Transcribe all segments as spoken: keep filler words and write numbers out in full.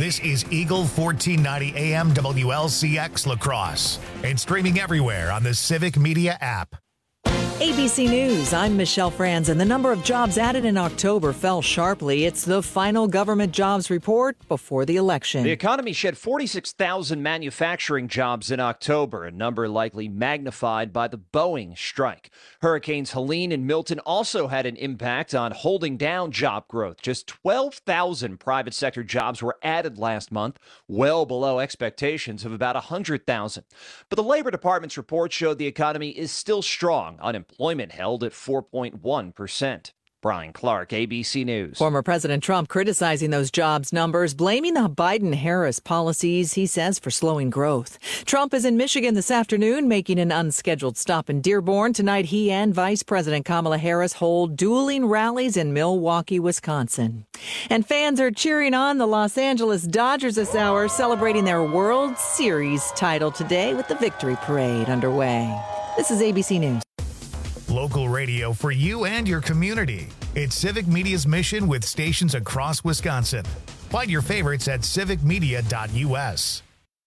This is Eagle fourteen ninety A M W L C X La Crosse and streaming everywhere on the Civic Media app. A B C News, I'm Michelle Franz, and the number of jobs added in October fell sharply. It's the final government jobs report before the election. The economy shed forty-six thousand manufacturing jobs in October, a number likely magnified by the Boeing strike. Hurricanes Helene and Milton also had an impact on holding down job growth. Just twelve thousand private sector jobs were added last month, well below expectations of about one hundred thousand. But the Labor Department's report showed the economy is still strong. Unemployment held at four point one percent. Brian Clark, A B C News. Former President Trump criticizing those jobs numbers, blaming the Biden-Harris policies, he says, for slowing growth. Trump is in Michigan this afternoon, making an unscheduled stop in Dearborn. Tonight, he and Vice President Kamala Harris hold dueling rallies in Milwaukee, Wisconsin. And fans are cheering on the Los Angeles Dodgers this hour, celebrating their World Series title today with the Victory Parade underway. This is A B C News. Local radio for you and your community. It's Civic Media's mission with stations across Wisconsin. Find your favorites at civic media dot U S.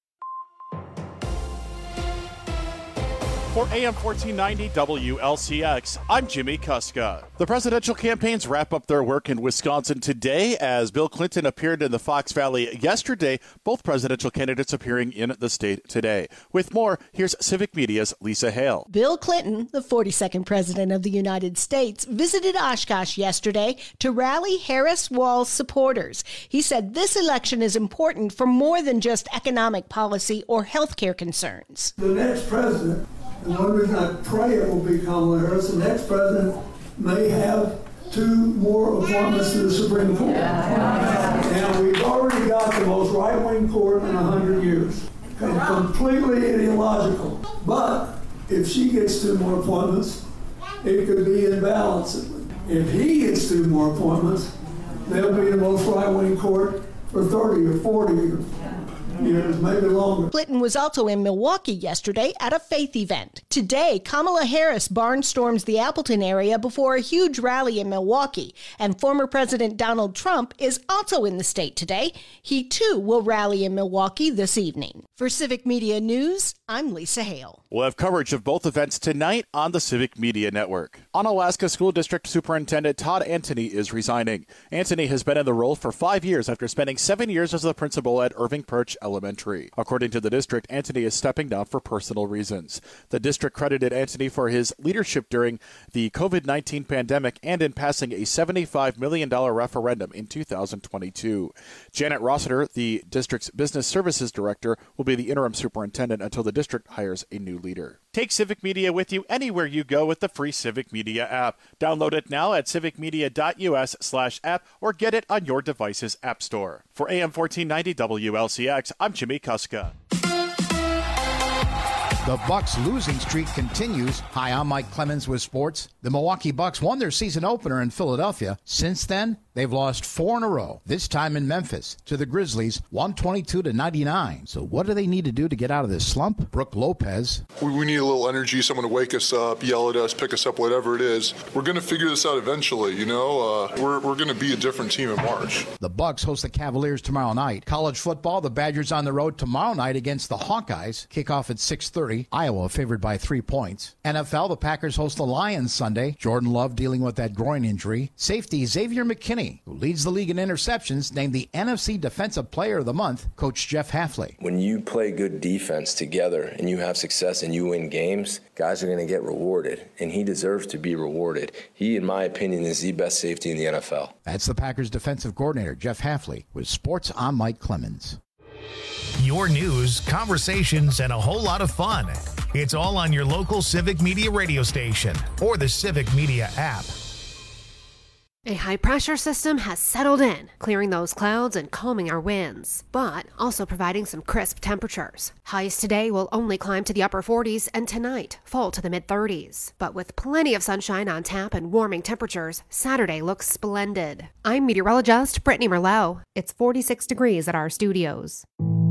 For A M fourteen ninety W L C X, I'm Jimmy Kuska. The presidential campaigns wrap up their work in Wisconsin today as Bill Clinton appeared in the Fox Valley yesterday, both presidential candidates appearing in the state today. With more, here's Civic Media's Lisa Hale. Bill Clinton, the forty-second president of the United States, visited Oshkosh yesterday to rally Harris Walz supporters. He said this election is important for more than just economic policy or health care concerns. The next president, and one reason I pray it will be Kamala Harris, the next president may have two more appointments to the Supreme Court. And we've already got the most right-wing court in one hundred years. And completely ideological. But if she gets two more appointments, it could be in balance. If he gets two more appointments, they'll be the most right-wing court for thirty or forty years. Years, maybe longer. Clinton was also in Milwaukee yesterday at a faith event. Today, Kamala Harris barnstorms the Appleton area before a huge rally in Milwaukee. And former President Donald Trump is also in the state today. He, too, will rally in Milwaukee this evening. For Civic Media News, I'm Lisa Hale. We'll have coverage of both events tonight on the Civic Media Network. Onalaska School District Superintendent Todd Antony is resigning. Antony has been in the role for five years after spending seven years as the principal at Irving Perch Elementary. According to the district, Antony is stepping down for personal reasons. The district credited Antony for his leadership during the covid nineteen pandemic and in passing a seventy-five million dollars referendum in two thousand twenty-two. Janet Rossiter, the district's business services director, will be the interim superintendent until the district hires a new leader. Take Civic Media with you anywhere you go with the free Civic Media app. Download it now at civic media dot U S slash app or get it on your device's app store. For A M fourteen ninety W L C X, I'm Jimmy Kuska. The Bucks' losing streak continues. Hi, I'm Mike Clemens with sports. The Milwaukee Bucks won their season opener in Philadelphia. Since then, they've lost four in a row, this time in Memphis, to the Grizzlies, one twenty-two to ninety-nine. So what do they need to do to get out of this slump? Brooke Lopez. We, we need a little energy, someone to wake us up, yell at us, pick us up, whatever it is. We're going to figure this out eventually, you know? Uh, we're we're going to be a different team in March. The Bucks host the Cavaliers tomorrow night. College football, the Badgers on the road tomorrow night against the Hawkeyes. Kickoff at six thirty. Iowa favored by three points. N F L, the Packers host the Lions Sunday. Jordan Love dealing with that groin injury. Safety Xavier McKinney, who leads the league in interceptions, named the N F C Defensive Player of the Month, Coach Jeff Hafley. When you play good defense together and you have success and you win games, guys are going to get rewarded, and he deserves to be rewarded. He, in my opinion, is the best safety in the N F L. That's the Packers defensive coordinator, Jeff Hafley, with Sports. I'm Mike Clemens. Your news, conversations, and a whole lot of fun. It's all on your local Civic Media radio station or the Civic Media app. A high-pressure system has settled in, clearing those clouds and calming our winds, but also providing some crisp temperatures. Highs today will only climb to the upper forties, and tonight fall to the mid-thirties. But with plenty of sunshine on tap and warming temperatures, Saturday looks splendid. I'm meteorologist Brittany Merlot. It's forty-six degrees at our studios.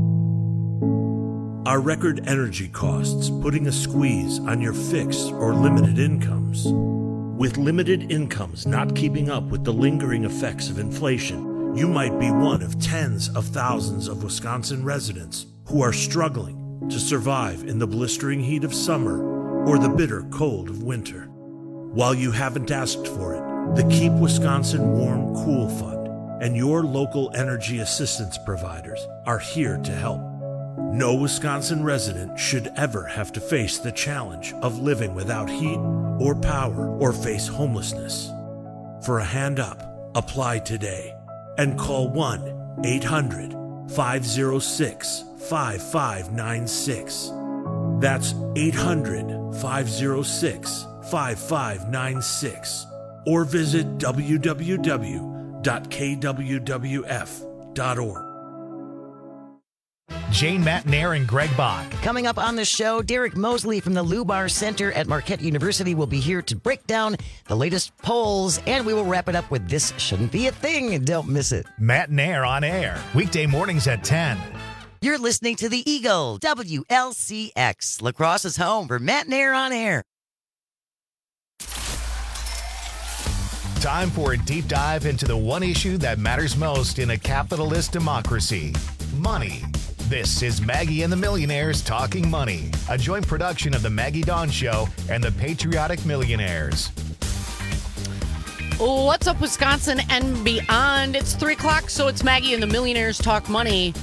Are record energy costs putting a squeeze on your fixed or limited incomes? With limited incomes not keeping up with the lingering effects of inflation, You might be one of tens of thousands of Wisconsin residents who are struggling to survive in the blistering heat of summer or the bitter cold of winter. While you haven't asked for it, the Keep Wisconsin Warm Cool Fund and your local energy assistance providers are here to help. No Wisconsin resident should ever have to face the challenge of living without heat or power or face homelessness. For a hand up, apply today and call one eight hundred five oh six five five nine six. That's eight hundred five oh six five five nine six. Or visit w w w dot k w w f dot org. Jane Matnair and Greg Bach. Coming up on the show, Derek Mosley from the Lubar Center at Marquette University will be here to break down the latest polls, and we will wrap it up with This Shouldn't Be a Thing. Don't miss it. Matnair on air, weekday mornings at ten. You're listening to The Eagle, W L C X, La Crosse's home for Matnair on air. Time for a deep dive into the one issue that matters most in a capitalist democracy: money. This is Maggie and the Millionaires Talking Money, a joint production of the Maggie Dawn Show and the Patriotic Millionaires. What's up, Wisconsin and beyond? It's three o'clock, so it's Maggie and the Millionaires Talk Money.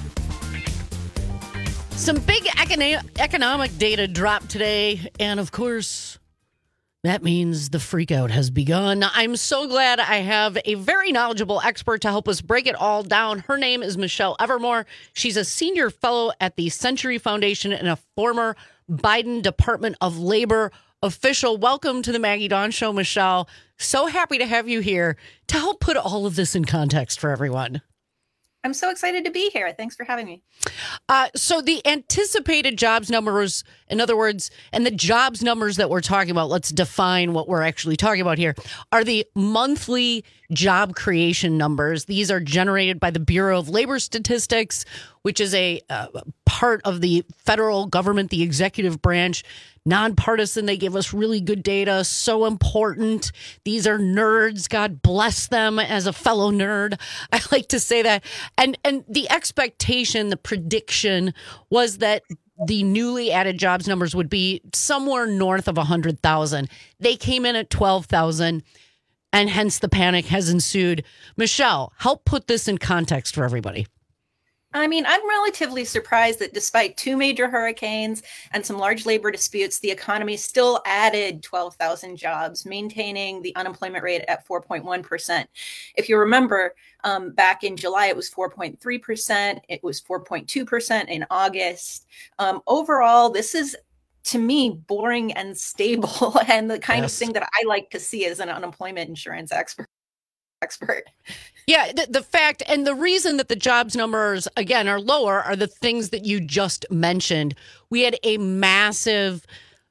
Some big econ- economic data dropped today, and of course, that means the freakout has begun. I'm so glad I have a very knowledgeable expert to help us break it all down. Her name is Michelle Evermore. She's a senior fellow at the Century Foundation and a former Biden Department of Labor official. Welcome to the Maggie Dawn Show, Michelle. So happy to have you here to help put all of this in context for everyone. I'm so excited to be here. Thanks for having me. Uh, so the anticipated jobs numbers, in other words, and the jobs numbers that we're talking about, let's define what we're actually talking about here, are the monthly job creation numbers. These are generated by the Bureau of Labor Statistics, which is a uh, part of the federal government, the executive branch. Nonpartisan, they give us really good data, so important. These are nerds. God bless them as a fellow nerd. I like to say that. And and the expectation, the prediction was that the newly added jobs numbers would be somewhere north of one hundred thousand. They came in at twelve thousand, and hence the panic has ensued. Michelle, help put this in context for everybody. I mean, I'm relatively surprised that despite two major hurricanes and some large labor disputes, the economy still added twelve thousand jobs, maintaining the unemployment rate at four point one percent. If you remember, um, back in July, it was four point three percent. It was four point two percent in August. Um, overall, this is, to me, boring and stable and the kind yes. of thing that I like to see as an unemployment insurance expert. expert. Yeah, the, the fact and the reason that the jobs numbers, again, are lower are the things that you just mentioned. We had a massive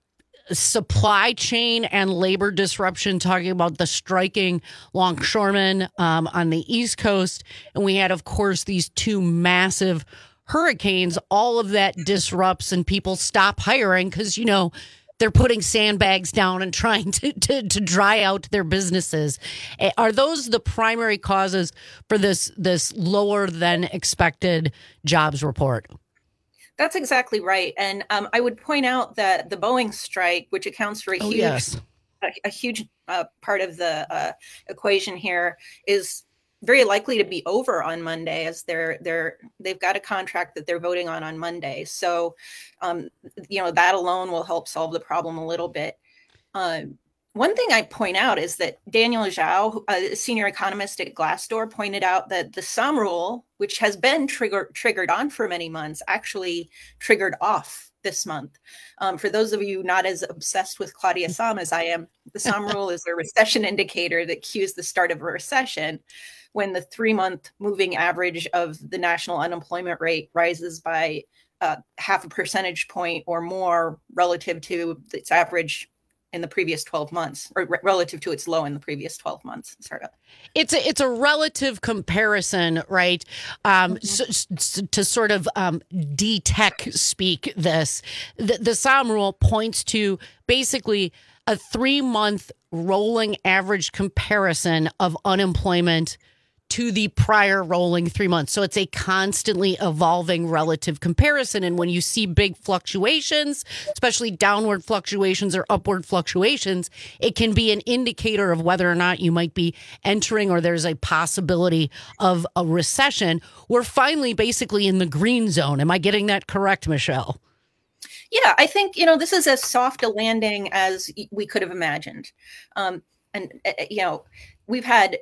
supply chain and labor disruption, talking about the striking longshoremen um, on the East Coast. And we had, of course, these two massive hurricanes. All of that disrupts and people stop hiring because, you know, they're putting sandbags down and trying to, to, to dry out their businesses. Are those the primary causes for this this lower than expected jobs report? That's exactly right. And um, I would point out that the Boeing strike, which accounts for a oh, huge, yes. a, a huge uh, part of the uh, equation here, is very likely to be over on Monday, as they're they're they've got a contract that they're voting on on Monday. So, um, you know, that alone will help solve the problem a little bit. Uh, one thing I point out is that Daniel Zhao, a senior economist at Glassdoor, pointed out that the SOM rule, which has been trigger, triggered on for many months, actually triggered off this month. Um, for those of you not as obsessed with Claudia Sahm as I am, the SOM rule is a recession indicator that cues the start of a recession when the three-month moving average of the national unemployment rate rises by uh, half a percentage point or more relative to its average in the previous twelve months, or re- relative to its low in the previous twelve months. Sorry. It's a, it's a relative comparison, right? Um, mm-hmm. so, so, to sort of um, D-Tech speak this, the, the SOM rule points to basically a three-month rolling average comparison of unemployment to the prior rolling three months. So it's a constantly evolving relative comparison. And when you see big fluctuations, especially downward fluctuations or upward fluctuations, it can be an indicator of whether or not you might be entering or there's a possibility of a recession. We're finally basically in the green zone. Am I getting that correct, Michelle? Yeah, I think, you know, this is as soft a landing as we could have imagined. Um, and, uh, you know, we've had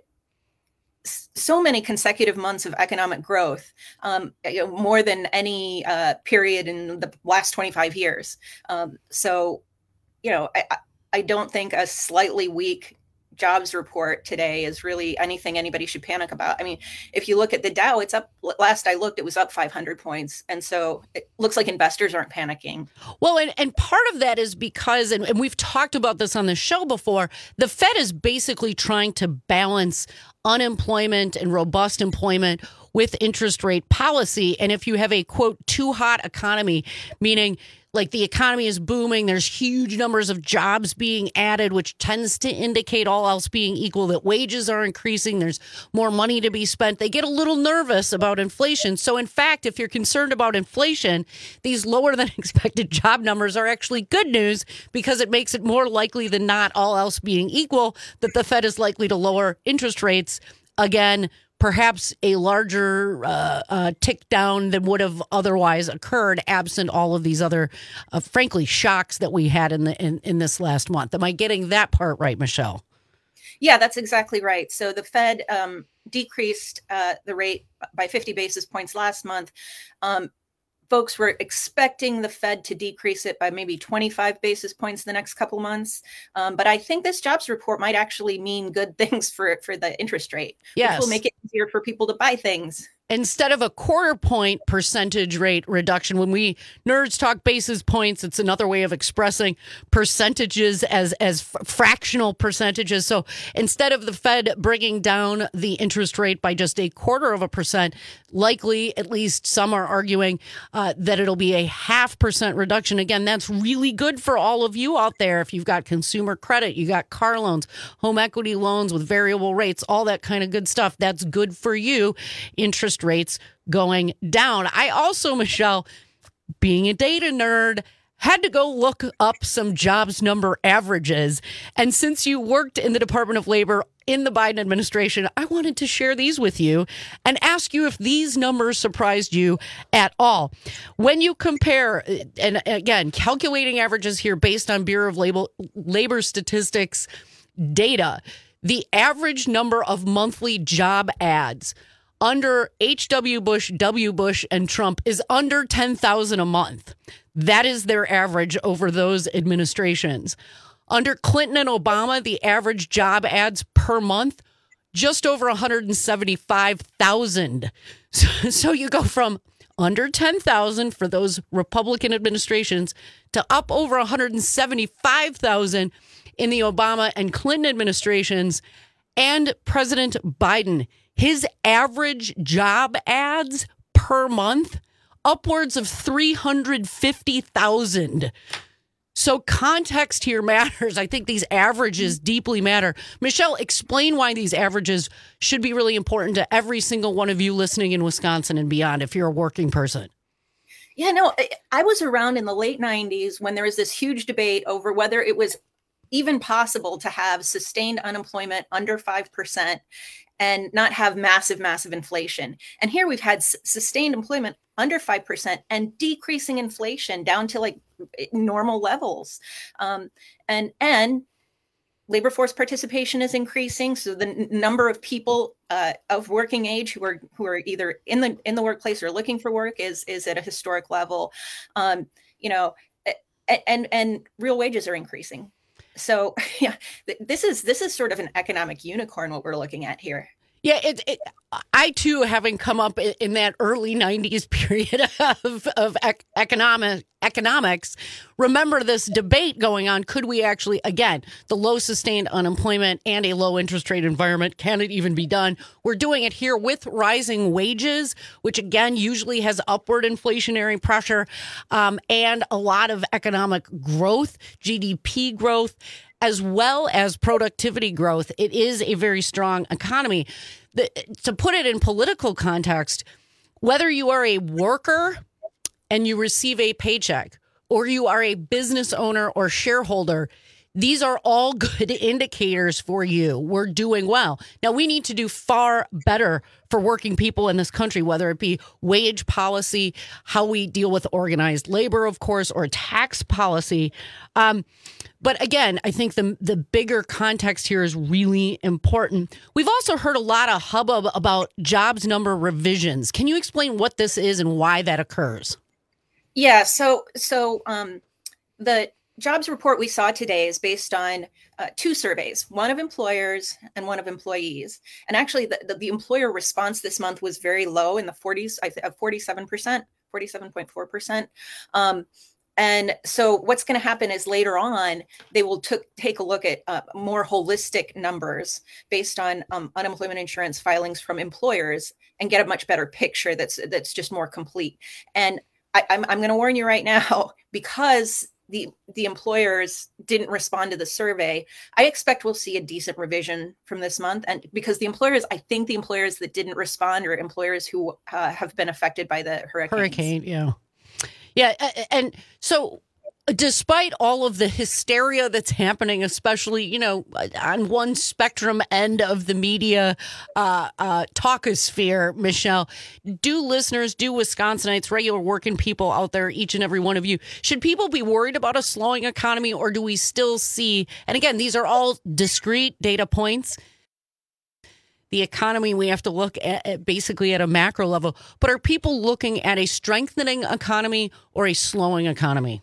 so many consecutive months of economic growth, um, you know, more than any uh, period in the last twenty-five years. Um, so, you know, I, I don't think a slightly weak jobs report today is really anything anybody should panic about. I mean, if you look at the Dow, it's up, last I looked, it was up five hundred points. And so it looks like investors aren't panicking. Well, and, and part of that is because, and, and we've talked about this on the show before, the Fed is basically trying to balance unemployment and robust employment with interest rate policy. And if you have a, quote, too hot economy, meaning like the economy is booming, there's huge numbers of jobs being added, which tends to indicate, all else being equal, that wages are increasing, there's more money to be spent. They get a little nervous about inflation. So in fact, if you're concerned about inflation, these lower than expected job numbers are actually good news, because it makes it more likely than not, all else being equal, that the Fed is likely to lower interest rates again, perhaps a larger uh, uh, tick down than would have otherwise occurred absent all of these other, uh, frankly, shocks that we had in the in, in this last month. Am I getting that part right, Michelle? Yeah, that's exactly right. So the Fed um, decreased uh, the rate by fifty basis points last month. Um, folks were expecting the Fed to decrease it by maybe twenty-five basis points the next couple months. Um, but I think this jobs report might actually mean good things for, for the interest rate, yes, which will make it easier for people to buy things. Instead of a quarter point percentage rate reduction, when we nerds talk basis points, it's another way of expressing percentages as as f- fractional percentages. So instead of the Fed bringing down the interest rate by just a quarter of a percent, likely, at least some are arguing uh, that it'll be a half percent reduction. Again, that's really good for all of you out there. If you've got consumer credit, you got car loans, home equity loans with variable rates, all that kind of good stuff. That's good for you. Interest rates going down. I also, Michelle, being a data nerd, had to go look up some jobs number averages. And since you worked in the Department of Labor in the Biden administration, I wanted to share these with you and ask you if these numbers surprised you at all. When you compare, and again, calculating averages here based on Bureau of Labor, Labor Statistics data, the average number of monthly job ads under H W. Bush, W. Bush, and Trump is under ten thousand a month. That is their average over those administrations. Under Clinton and Obama, the average job ads per month, just over one hundred seventy-five thousand. So, so you go from under ten thousand for those Republican administrations to up over one hundred seventy-five thousand in the Obama and Clinton administrations. And President Biden, his average job ads per month, upwards of three hundred fifty thousand. So context here matters. I think these averages deeply matter. Michelle, explain why these averages should be really important to every single one of you listening in Wisconsin and beyond if you're a working person. Yeah, no, I was around in the late nineties when there was this huge debate over whether it was even possible to have sustained unemployment under five percent and not have massive, massive inflation. And here we've had s- sustained employment under five percent and decreasing inflation down to like normal levels. Um, and, and labor force participation is increasing. So the n- number of people uh, of working age who are who are either in the in the workplace or looking for work is is at a historic level. Um, you know, and, and and real wages are increasing. So, yeah, this is this is sort of an economic unicorn, what we're looking at here. Yeah, it, it, I, too, having come up in that early nineties period of, of ec- economic, economics, remember this debate going on. Could we actually, again, the low sustained unemployment and a low interest rate environment, can it even be done? We're doing it here with rising wages, which, again, usually has upward inflationary pressure um, and a lot of economic growth, G D P growth, as well as productivity growth. It is a very strong economy. the, to put it in political context, whether you are a worker and you receive a paycheck, or you are a business owner or shareholder, these are all good indicators for you. We're doing well. Now, we need to do far better for working people in this country, whether it be wage policy, how we deal with organized labor, of course, or tax policy. Um, but again, I think the the bigger context here is really important. We've also heard a lot of hubbub about jobs number revisions. Can you explain what this is and why that occurs? Yeah, so so um, the jobs report we saw today is based on uh, two surveys, one of employers and one of employees. And actually, the, the, the employer response this month was very low in the forties, I think forty-seven percent, forty-seven point four percent. Um, and so what's going to happen is later on, they will t- take a look at uh, more holistic numbers based on um, unemployment insurance filings from employers and get a much better picture that's that's just more complete. And I, I'm, I'm going to warn you right now, because the the employers didn't respond to the survey, I expect we'll see a decent revision from this month. And because the employers, I think the employers that didn't respond are employers who uh, have been affected by the hurricanes. Hurricane, yeah. Yeah, and so despite all of the hysteria that's happening, especially, you know, on one spectrum end of the media uh, uh, talkosphere, Michelle, do listeners, do Wisconsinites, regular working people out there, each and every one of you, should people be worried about a slowing economy, or do we still see, and again, these are all discrete data points, the economy we have to look at, at basically at a macro level, but are people looking at a strengthening economy or a slowing economy?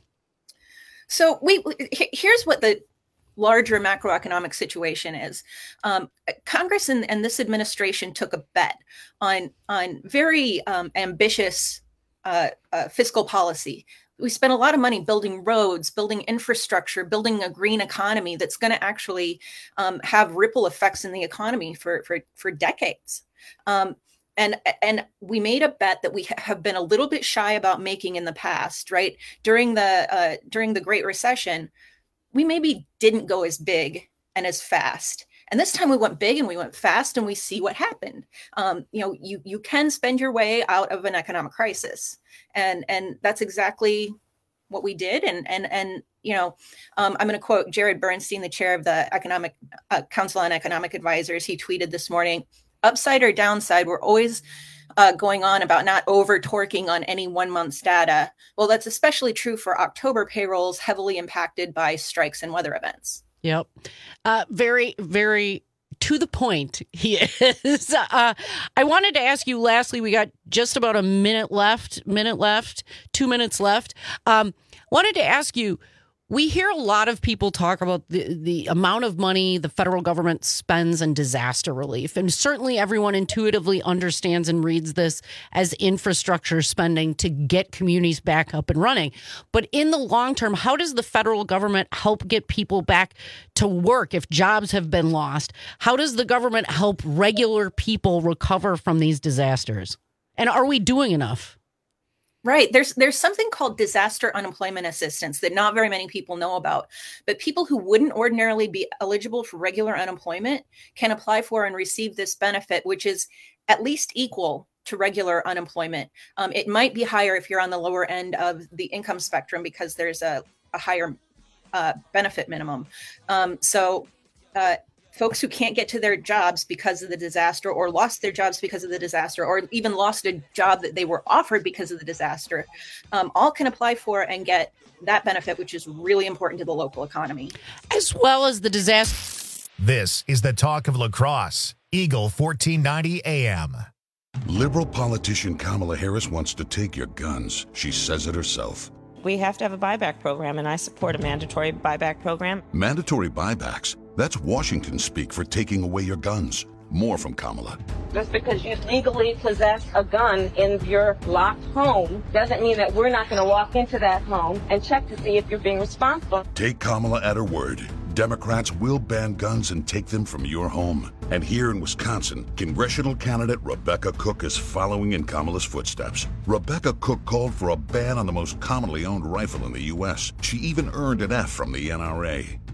So we here's what the larger macroeconomic situation is. Um, Congress and, and this administration took a bet on on very um, ambitious uh, uh, fiscal policy. We spent a lot of money building roads, building infrastructure, building a green economy that's going to actually um, have ripple effects in the economy for for for decades. Um, And and we made a bet that we have been a little bit shy about making in the past, right? During the uh, during the Great Recession, we maybe didn't go as big and as fast. And this time we went big and we went fast, and we see what happened. Um, you know, you you can spend your way out of an economic crisis, and and that's exactly what we did. And and and you know, um, I'm going to quote Jared Bernstein, the chair of the Economic uh, Council on Economic Advisors. He tweeted this morning, "Upside or downside, we're always uh, going on about not over torquing on any one month's data." Well, that's especially true for October payrolls heavily impacted by strikes and weather events. Yep. Uh, very, very to the point he is. Uh, I wanted to ask you lastly, we got just about a minute left, minute left, two minutes left. Um, wanted to ask you, we hear a lot of people talk about the, the amount of money the federal government spends on disaster relief. And certainly everyone intuitively understands and reads this as infrastructure spending to get communities back up and running. But in the long term, how does the federal government help get people back to work if jobs have been lost? How does the government help regular people recover from these disasters? And are we doing enough? Right. There's there's something called disaster unemployment assistance that not very many people know about. But people who wouldn't ordinarily be eligible for regular unemployment can apply for and receive this benefit, which is at least equal to regular unemployment. Um, it might be higher if you're on the lower end of the income spectrum because there's a, a higher uh, benefit minimum. Um, so uh folks who can't get to their jobs because of the disaster, or lost their jobs because of the disaster, or even lost a job that they were offered because of the disaster, um, all can apply for and get that benefit, which is really important to the local economy. As well as the disaster. This is the talk of La Crosse, Eagle fourteen ninety A M. Liberal politician Kamala Harris wants to take your guns. She says it herself. We have to have a buyback program, and I support a mandatory buyback program. Mandatory buybacks? That's Washington speak for taking away your guns. More from Kamala. Just because you legally possess a gun in your locked home doesn't mean that we're not going to walk into that home and check to see if you're being responsible. Take Kamala at her word. Democrats will ban guns and take them from your home. And here in Wisconsin, congressional candidate Rebecca Cook is following in Kamala's footsteps. Rebecca Cook called for a ban on the most commonly owned rifle in the U S. She even earned an F from the N R A.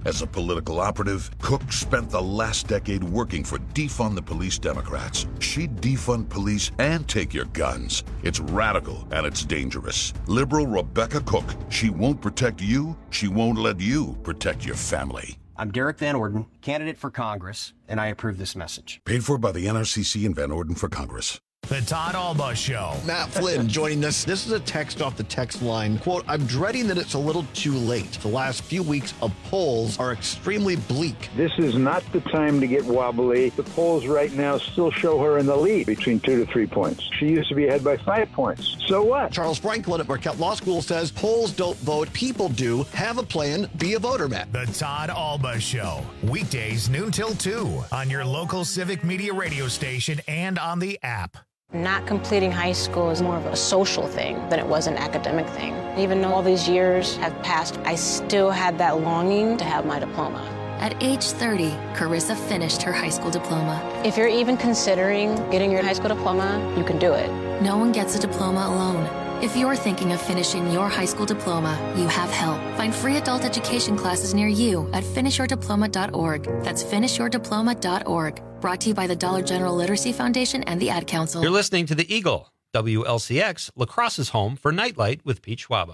As a political operative, Cook spent the last decade working for Defund the Police Democrats. She'd defund police and take your guns. It's radical and it's dangerous. Liberal Rebecca Cook. She won't protect you. She won't let you protect your family. I'm Derek Van Orden, candidate for Congress, and I approve this message. Paid for by the N R C C and Van Orden for Congress. The Todd Alba Show. Matt Flynn joining us. This is a text off the text line. Quote, I'm dreading that it's a little too late. The last few weeks of polls are extremely bleak. This is not the time to get wobbly. The polls right now still show her in the lead between two to three points. She used to be ahead by five points. So what? Charles Franklin at Marquette Law School says polls don't vote, people do. Have a plan, be a voter, Matt. The Todd Alba Show. Weekdays noon till two on your local Civic Media radio station and on the app. Not completing high school is more of a social thing than it was an academic thing. Even though all these years have passed, I still had that longing to have my diploma. At age thirty, Carissa finished her high school diploma. If you're even considering getting your high school diploma, you can do it. No one gets a diploma alone. If you're thinking of finishing your high school diploma, you have help. Find free adult education classes near you at finish your diploma dot org. That's finish your diploma dot org. Brought to you by the Dollar General Literacy Foundation and the Ad Council. You're listening to The Eagle, W L C X, La Crosse's home for Nightlight with Pete Schwaba.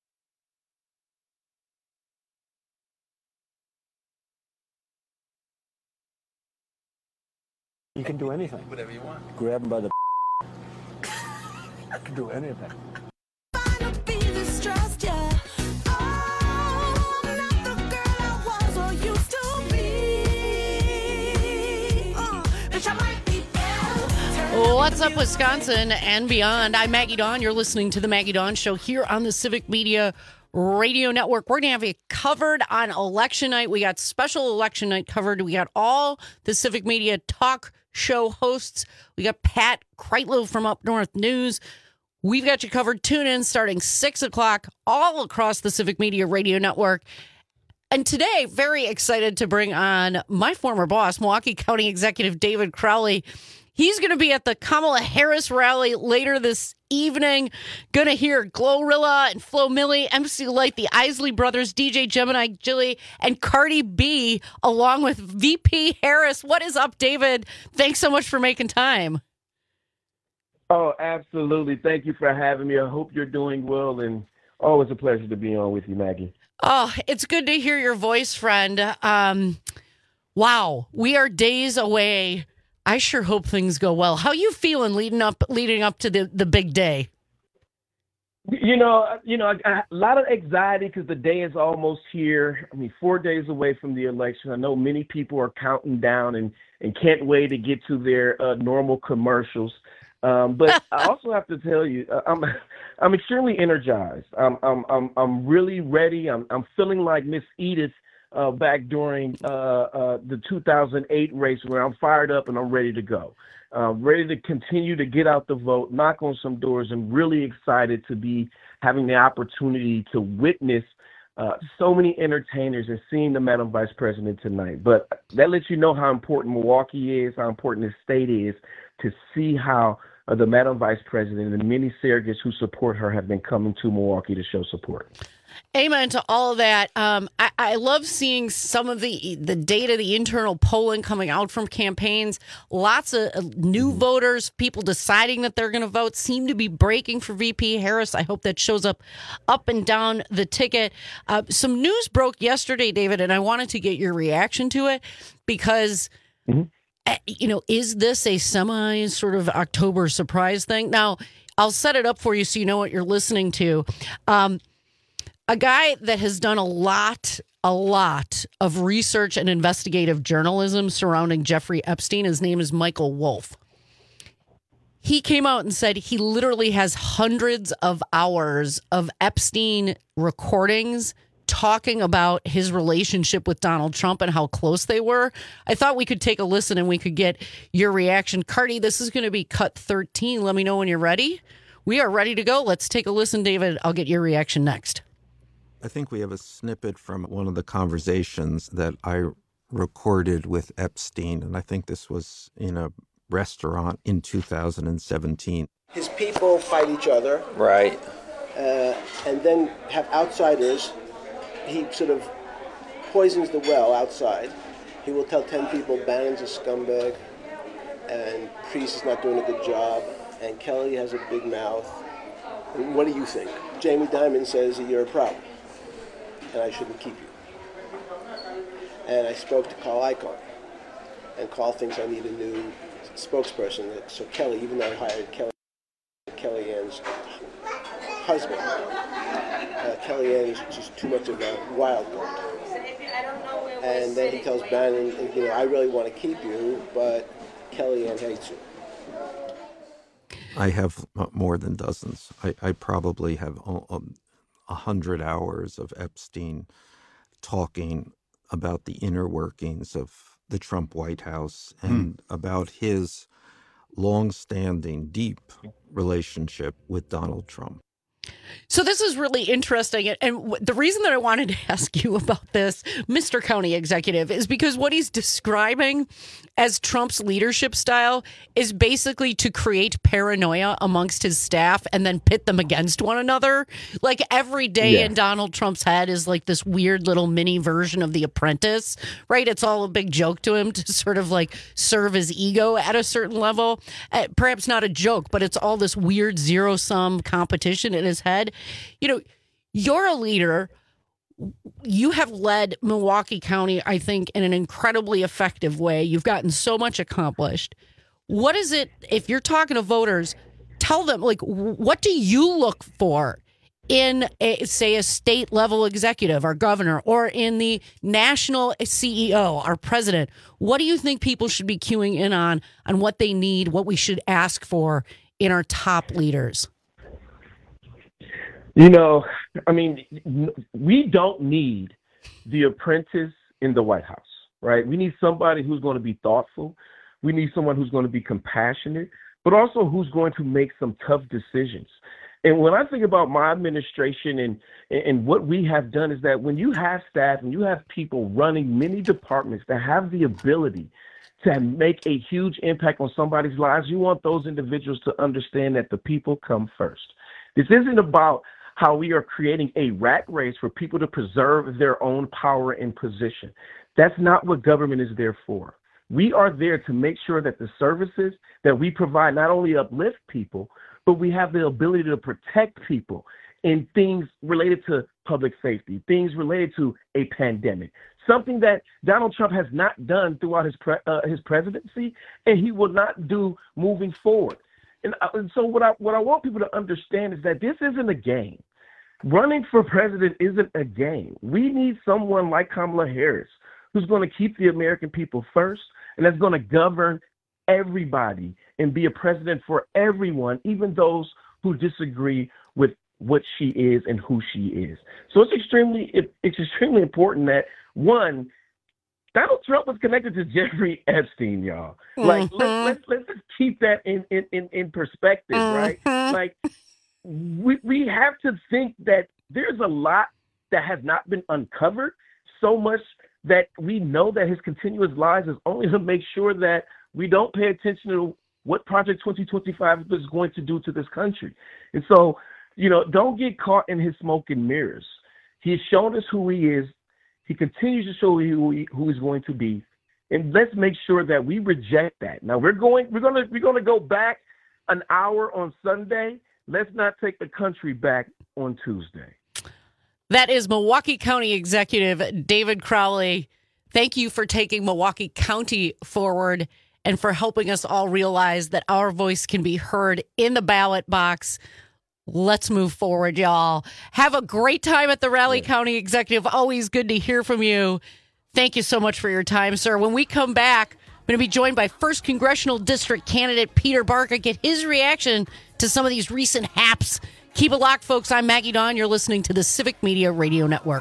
You can do anything. Whatever you want. Grab him by the I can do anything. What's up, Wisconsin and beyond? I'm Maggie Dawn. You're listening to the Maggie Dawn Show here on the Civic Media Radio Network. We're going to have you covered on election night. We got special election night covered. We got all the Civic Media talk show hosts. We got Pat Kreitlow from Up North News. We've got you covered. Tune in starting six o'clock all across the Civic Media Radio Network. And today, very excited to bring on my former boss, Milwaukee County Executive David Crowley. He's going to be at the Kamala Harris rally later this evening. Going to hear Glorilla and Flo Milli, M C Light, the Isley Brothers, D J Gemini Gilly, and Cardi B, along with V P Harris. What is up, David? Thanks so much for making time. Oh, absolutely. Thank you for having me. I hope you're doing well, and always a pleasure to be on with you, Maggie. Oh, it's good to hear your voice, friend. Um, wow, we are days away. I sure hope things go well. How you feeling leading up leading up to the, the big day? You know, you know, a lot of anxiety because the day is almost here. I mean, four days away from the election. I know many people are counting down and, and can't wait to get to their uh, normal commercials. Um, but I also have to tell you, uh, I'm I'm extremely energized. I'm I'm I'm I'm really ready. I'm I'm feeling like Miss Edith. Uh, back during uh, uh, the two thousand eight race where I'm fired up and I'm ready to go. Uh, ready to continue to get out the vote, knock on some doors, and really excited to be having the opportunity to witness uh, so many entertainers and seeing the Madam Vice President tonight. But that lets you know how important Milwaukee is, how important the state is, to see how uh, the Madam Vice President and many surrogates who support her have been coming to Milwaukee to show support. Amen to all of that. Um, I, I love seeing some of the the data, the internal polling coming out from campaigns. Lots of uh, new voters, people deciding that they're going to vote, seem to be breaking for V P Harris. I hope that shows up up and down the ticket. Uh, some news broke yesterday, David, and I wanted to get your reaction to it because, mm-hmm. uh, you know, is this a semi sort of October surprise thing? Now, I'll set it up for you so you know what you're listening to. Um, A guy that has done a lot, a lot of research and investigative journalism surrounding Jeffrey Epstein. His name is Michael Wolff. He came out and said he literally has hundreds of hours of Epstein recordings talking about his relationship with Donald Trump and how close they were. I thought we could take a listen and we could get your reaction. Cardi, this is going to be cut thirteen. Let me know when you're ready. We are ready to go. Let's take a listen, David. I'll get your reaction next. I think we have a snippet from one of the conversations that I recorded with Epstein, and I think this was in a restaurant in two thousand seventeen. His people fight each other. Right. Uh, and then have outsiders. He sort of poisons the well outside. He will tell ten people Bannon's a scumbag and Priest is not doing a good job and Kelly has a big mouth. And what do you think? Jamie Dimon says you're a problem and I shouldn't keep you. And I spoke to Carl Icahn, and Carl thinks I need a new spokesperson. So Kelly, even though I hired Kelly, Kellyanne's husband, uh, Kellyanne's just too much of a wild card. And then he tells Bannon, you know, I really want to keep you, but Kellyanne hates you. I have more than dozens. I, I probably have a hundred hours of Epstein talking about the inner workings of the Trump White House and mm. about his long-standing, deep relationship with Donald Trump. So this is really interesting. And the reason that I wanted to ask you about this, Mister County Executive, is because what he's describing as Trump's leadership style is basically to create paranoia amongst his staff and then pit them against one another. Like every day yeah. in Donald Trump's head is like this weird little mini version of The Apprentice, right? It's all a big joke to him to sort of like serve his ego at a certain level. Uh, perhaps not a joke, but it's all this weird zero-sum competition in his head. You know, you're a leader. You have led Milwaukee County, I think, in an incredibly effective way. You've gotten so much accomplished. What is it, if you're talking to voters, tell them, like, what do you look for in, a, say, a state level executive, our governor, or in the national C E O, our president? What do you think people should be queuing in on, on what they need, what we should ask for in our top leaders? You know, I mean, we don't need the apprentice in the White House, right? We need somebody who's going to be thoughtful. We need someone who's going to be compassionate, but also who's going to make some tough decisions. And when I think about my administration and and what we have done is that when you have staff and you have people running many departments that have the ability to make a huge impact on somebody's lives, you want those individuals to understand that the people come first. This isn't about how we are creating a rat race for people to preserve their own power and position. That's not what government is there for. We are there to make sure that the services that we provide not only uplift people, but we have the ability to protect people in things related to public safety, things related to a pandemic, something that Donald Trump has not done throughout his pre- uh, his presidency, and he will not do moving forward. And, and so what I what I want people to understand is that this isn't a game. Running for president isn't a game. We need someone like Kamala Harris who's going to keep the American people first and that's going to govern everybody and be a president for everyone, even those who disagree with what she is and who she is. So it's extremely it, it's extremely important that, one, Donald Trump was connected to Jeffrey Epstein, y'all. Like, mm-hmm. let's, let's let's just keep that in in, in, in perspective, mm-hmm. right? Like, we we have to think that there's a lot that has not been uncovered, so much that we know that his continuous lies is only to make sure that we don't pay attention to what Project twenty twenty-five is going to do to this country. And so, you know, don't get caught in his smoke and mirrors. He's shown us who he is. He continues to show you who, he, who he's going to be, and let's make sure that we reject that. Now we're going, we're gonna, we're gonna go back an hour on Sunday. Let's not take the country back on Tuesday. That is Milwaukee County Executive David Crowley. Thank you for taking Milwaukee County forward and for helping us all realize that our voice can be heard in the ballot box. Let's move forward, y'all. Have a great time at the Raleigh yeah. County Executive. Always good to hear from you. Thank you so much for your time, sir. When we come back, I'm going to be joined by first Congressional District candidate Peter Barca, get his reaction to some of these recent haps. Keep it locked, folks. I'm Maggie Dawn. You're listening to the Civic Media Radio Network.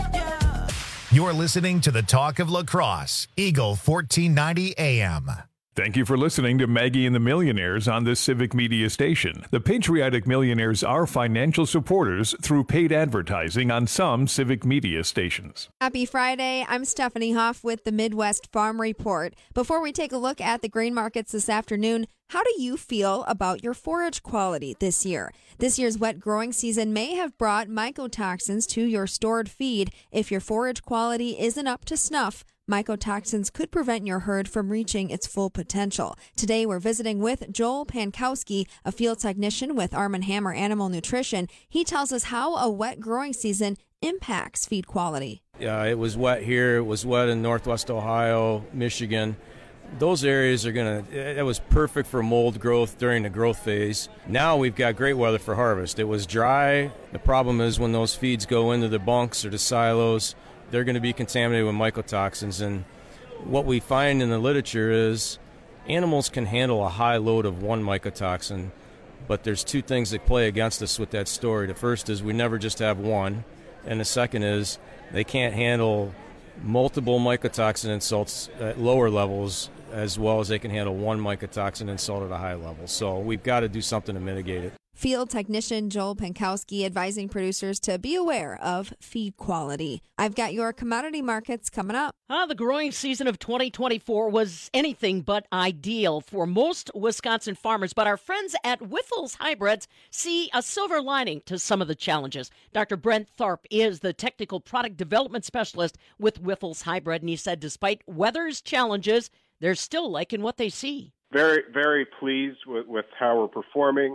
You're listening to the Talk of La Crosse, Eagle fourteen ninety A M. Thank you for listening to Maggie and the Millionaires on this Civic Media station. The Patriotic Millionaires are financial supporters through paid advertising on some Civic Media stations. Happy Friday. I'm Stephanie Hoff with the Midwest Farm Report. Before we take a look at the grain markets this afternoon, how do you feel about your forage quality this year? This year's wet growing season may have brought mycotoxins to your stored feed. If your forage quality isn't up to snuff, mycotoxins could prevent your herd from reaching its full potential. Today, we're visiting with Joel Pankowski, a field technician with Arm and Hammer Animal Nutrition. He tells us how a wet growing season impacts feed quality. Yeah, it was wet here. It was wet in Northwest Ohio, Michigan. Those areas are going to, it was perfect for mold growth during the growth phase. Now we've got great weather for harvest. It was dry. The problem is when those feeds go into the bunks or the silos, they're going to be contaminated with mycotoxins. And what we find in the literature is animals can handle a high load of one mycotoxin, but there's two things that play against us with that story. The first is we never just have one, and the second is they can't handle multiple mycotoxin insults at lower levels as well as they can handle one mycotoxin insult at a high level. So we've got to do something to mitigate it. Field technician Joel Pankowski advising producers to be aware of feed quality. I've got your commodity markets coming up. Uh, the growing season of twenty twenty-four was anything but ideal for most Wisconsin farmers, but our friends at Wyffels Hybrids see a silver lining to some of the challenges. Doctor Brent Tharp is the technical product development specialist with Wyffels Hybrid, and he said despite weather's challenges, they're still liking what they see. Very, very pleased with, with how we're performing.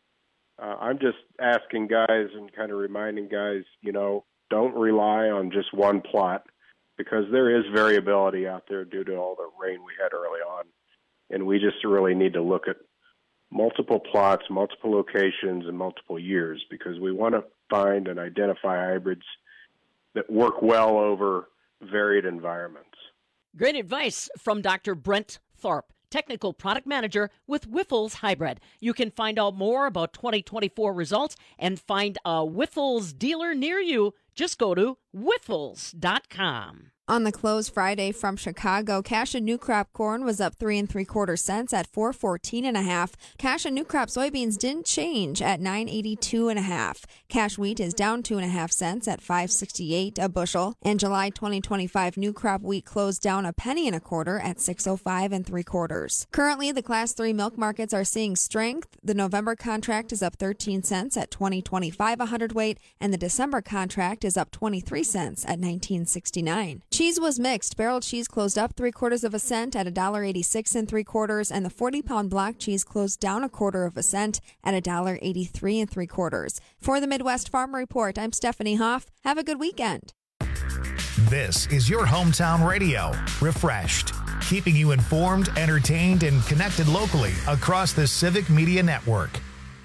Uh, I'm just asking guys and kind of reminding guys, you know, don't rely on just one plot because there is variability out there due to all the rain we had early on. And we just really need to look at multiple plots, multiple locations, and multiple years because we want to find and identify hybrids that work well over varied environments. Great advice from Doctor Brent Tharp, Technical Product Manager with Wyffels Hybrid. You can find out more about twenty twenty-four results and find a Wyffels dealer near you. Just go to Wyffels dot com. On the close Friday from Chicago, cash and new crop corn was up three and three quarter cents at four fourteen and a half. Cash and new crop soybeans didn't change at nine eighty two and a half. Cash wheat is down two and a half cents at five sixty eight a bushel. And July twenty twenty five new crop wheat closed down a penny and a quarter at six oh five and three quarters. Currently, the Class three milk markets are seeing strength. The November contract is up thirteen cents at twenty twenty-five a hundredweight, and the December contract is up twenty-three cents at nineteen sixty-nine. Cheese was mixed. Barrel cheese closed up three quarters of a cent at one dollar eighty-six and three quarters, and the forty pound block cheese closed down a quarter of a cent at one dollar eighty-three and three quarters. For the Midwest Farm Report, I'm Stephanie Hoff. Have a good weekend. This is your hometown radio, Refreshed, keeping you informed, entertained, and connected locally across the Civic Media Network.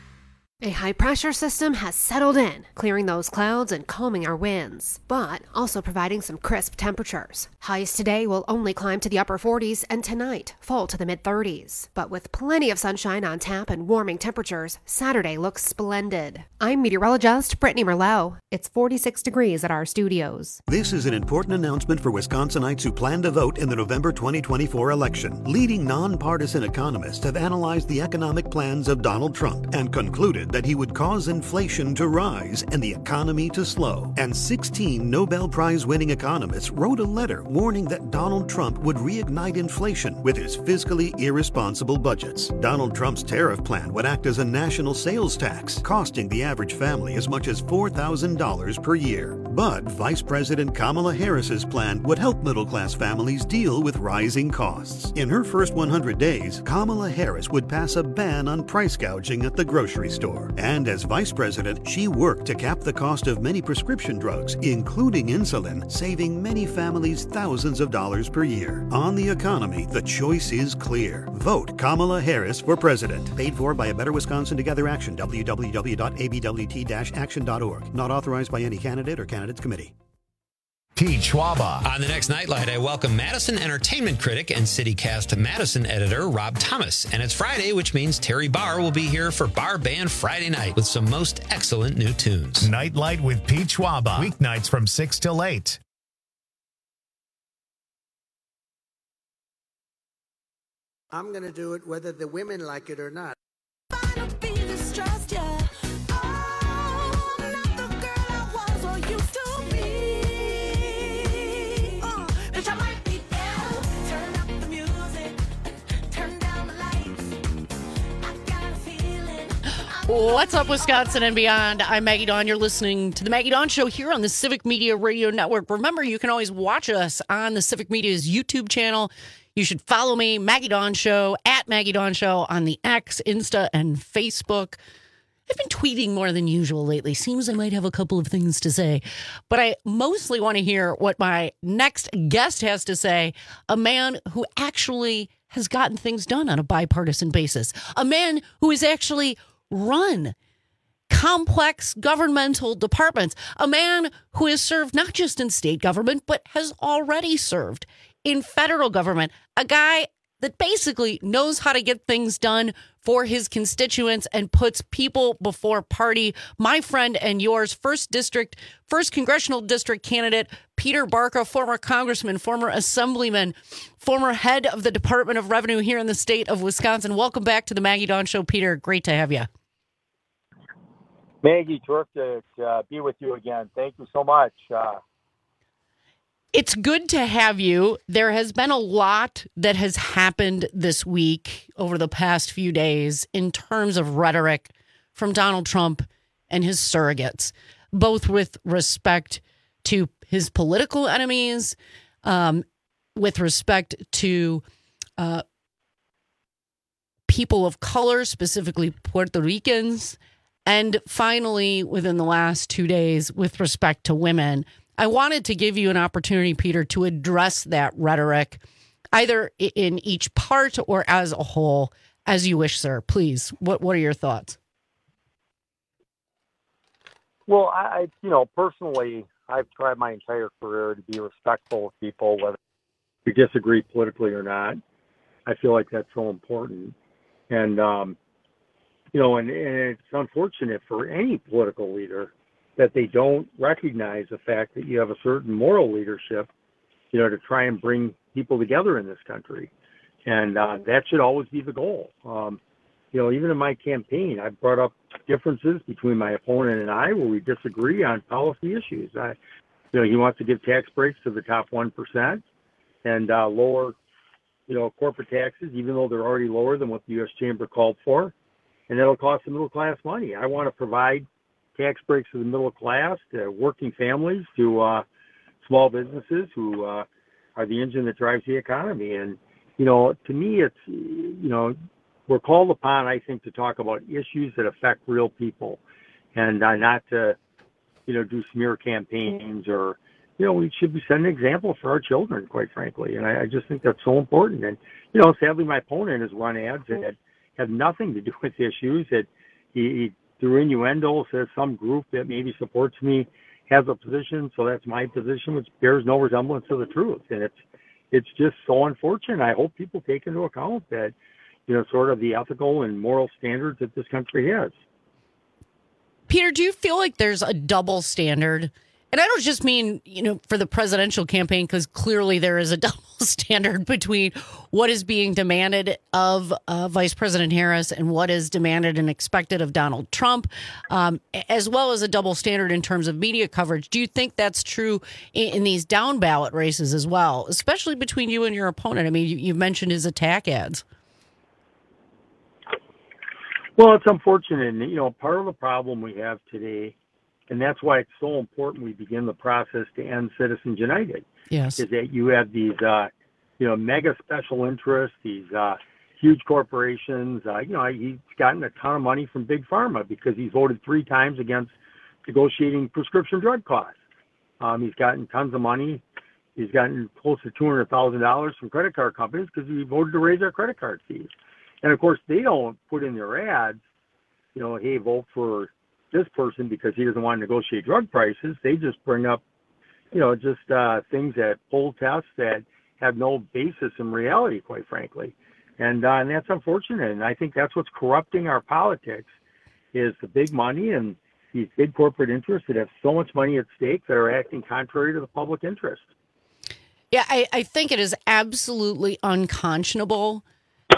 A high-pressure system has settled in, clearing those clouds and calming our winds, but also providing some crisp temperatures. Highs today will only climb to the upper forties, and tonight fall to the mid-thirties. But with plenty of sunshine on tap and warming temperatures, Saturday looks splendid. I'm meteorologist Brittany Merlot. It's forty-six degrees at our studios. This is an important announcement for Wisconsinites who plan to vote in the November twenty twenty-four election. Leading nonpartisan economists have analyzed the economic plans of Donald Trump and concluded that he would cause inflation to rise and the economy to slow. And sixteen Nobel Prize-winning economists wrote a letter warning that Donald Trump would reignite inflation with his fiscally irresponsible budgets. Donald Trump's tariff plan would act as a national sales tax, costing the average family as much as four thousand dollars per year. But Vice President Kamala Harris's plan would help middle-class families deal with rising costs. In her first one hundred days, Kamala Harris would pass a ban on price gouging at the grocery store. And as vice president, she worked to cap the cost of many prescription drugs, including insulin, saving many families thousands of dollars per year. On the economy, the choice is clear. Vote Kamala Harris for president. Paid for by A Better Wisconsin Together Action, w w w dot a b w t dash action dot org. Not authorized by any candidate or candidates committee. Pete Schwaba. On the next Nightlight, I welcome Madison entertainment critic and CityCast Madison editor Rob Thomas. And it's Friday, which means Terry Barr will be here for Bar Band Friday night with some most excellent new tunes. Nightlight with Pete Schwaba. Weeknights from six till eight. I'm going to do it whether the women like it or not. What's up, Wisconsin and beyond? I'm Maggie Dawn. You're listening to the Maggie Dawn Show here on the Civic Media Radio Network. Remember, you can always watch us on the Civic Media's YouTube channel. You should follow me, Maggie Dawn Show, at Maggie Dawn Show on the X, Insta, and Facebook. I've been tweeting more than usual lately. Seems I might have a couple of things to say. But I mostly want to hear what my next guest has to say, a man who actually has gotten things done on a bipartisan basis, a man who is actually run complex governmental departments, a man who has served not just in state government, but has already served in federal government, a guy that basically knows how to get things done for his constituents and puts people before party. My friend and yours, first district, first congressional district candidate, Peter Barca, former congressman, former assemblyman, former head of the Department of Revenue here in the state of Wisconsin. Welcome back to the Maggie Dawn Show, Peter. Great to have you. Maggie, terrific to uh, be with you again. Thank you so much. Uh, it's good to have you. There has been a lot that has happened this week over the past few days in terms of rhetoric from Donald Trump and his surrogates, both with respect to his political enemies, um, with respect to uh, people of color, specifically Puerto Ricans, and finally, within the last two days, with respect to women. I wanted to give you an opportunity, Peter, to address that rhetoric, either in each part or as a whole, as you wish, sir. Please, what what are your thoughts? Well, I, you know, personally, I've tried my entire career to be respectful of people, whether we disagree politically or not. I feel like that's so important. And, um, you know, and, and it's unfortunate for any political leader that they don't recognize the fact that you have a certain moral leadership, you know, to try and bring people together in this country. And uh, that should always be the goal. Um, you know, even in my campaign, I brought up differences between my opponent and I where we disagree on policy issues. I, you know, he wants to give tax breaks to the top one percent and uh, lower, you know, corporate taxes, even though they're already lower than what the U S Chamber called for. And that'll cost the middle class money. I want to provide tax breaks to the middle class, to working families, to uh, small businesses who uh, are the engine that drives the economy. And, you know, to me, it's, you know, we're called upon, I think, to talk about issues that affect real people and uh, not to, you know, do smear campaigns or, you know, we should be setting an example for our children, quite frankly. And I, I just think that's so important. And, you know, sadly, my opponent has run ads that have nothing to do with issues, that he, he through innuendo says some group that maybe supports me has a position, so that's my position, which bears no resemblance to the truth. And it's it's just so unfortunate. I hope people take into account that, you know, sort of the ethical and moral standards that this country has. Peter, do you feel like there's a double standard? And I don't just mean, you know, for the presidential campaign, because clearly there is a double standard between what is being demanded of uh, Vice President Harris and what is demanded and expected of Donald Trump, um, as well as a double standard in terms of media coverage. Do you think that's true in, in these down ballot races as well, especially between you and your opponent? I mean, you, you've mentioned his attack ads. Well, it's unfortunate. You know, part of the problem we have today, and that's why it's so important we begin the process to end Citizens United. Yes. Is that you have these, uh, you know, mega special interests, these uh, huge corporations. Uh, you know, he's gotten a ton of money from Big Pharma because he's voted three times against negotiating prescription drug costs. Um, he's gotten tons of money. He's gotten close to two hundred thousand dollars from credit card companies because he voted to raise our credit card fees. And, of course, they don't put in their ads, you know, hey, vote for this person because he doesn't want to negotiate drug prices. They just bring up, you know, just uh, things that poll tests that have no basis in reality, quite frankly. And, uh, and that's unfortunate. And I think that's what's corrupting our politics is the big money and these big corporate interests that have so much money at stake that are acting contrary to the public interest. Yeah, I, I think it is absolutely unconscionable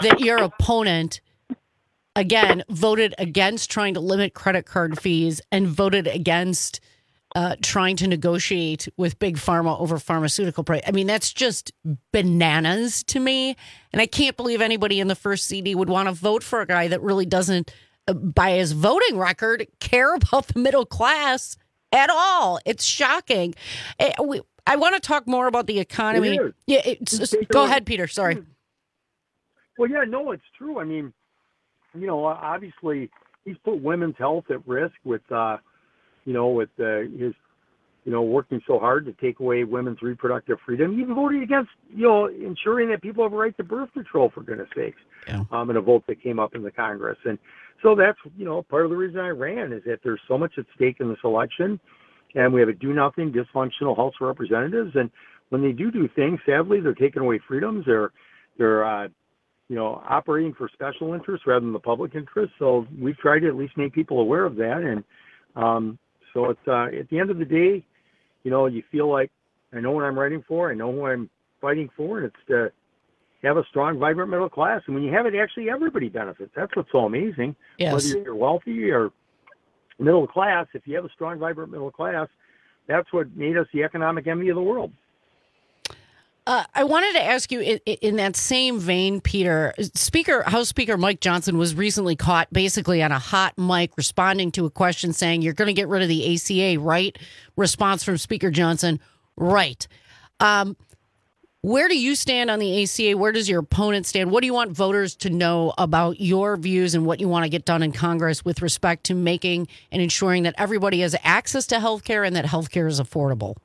that your opponent, again, voted against trying to limit credit card fees and voted against uh, trying to negotiate with Big Pharma over pharmaceutical price. I mean, that's just bananas to me. And I can't believe anybody in the first C D would want to vote for a guy that really doesn't, uh, by his voting record, care about the middle class at all. It's shocking. I, we, I want to talk more about the economy. It yeah, it's, It's go ahead, Peter. Sorry. Well, yeah, no, it's true. I mean, you know, obviously he's put women's health at risk with, uh, you know, with uh, his, you know, working so hard to take away women's reproductive freedom. He even voted against, you know, ensuring that people have a right to birth control, for goodness sakes, yeah. um, in a vote that came up in the Congress. And so that's, you know, part of the reason I ran is that there's so much at stake in this election. And we have a do-nothing, dysfunctional House of Representatives. And when they do do things, sadly, they're taking away freedoms. They're, they're uh, you know, operating for special interests rather than the public interest. So we've tried to at least make people aware of that. And um, so it's uh, at the end of the day, you know, you feel like I know what I'm writing for. I know who I'm fighting for. And it's to have a strong, vibrant middle class. And when you have it, actually everybody benefits. That's what's so amazing. Yes. Whether you're wealthy or middle class, if you have a strong, vibrant middle class, that's what made us the economic envy of the world. Uh, I wanted to ask you in, in that same vein, Peter, Speaker, House Speaker Mike Johnson was recently caught basically on a hot mic responding to a question saying, you're going to get rid of the A C A, right? Response from Speaker Johnson, right. Um, where do you stand on the A C A? Where does your opponent stand? What do you want voters to know about your views and what you want to get done in Congress with respect to making and ensuring that everybody has access to health care and that health care is affordable?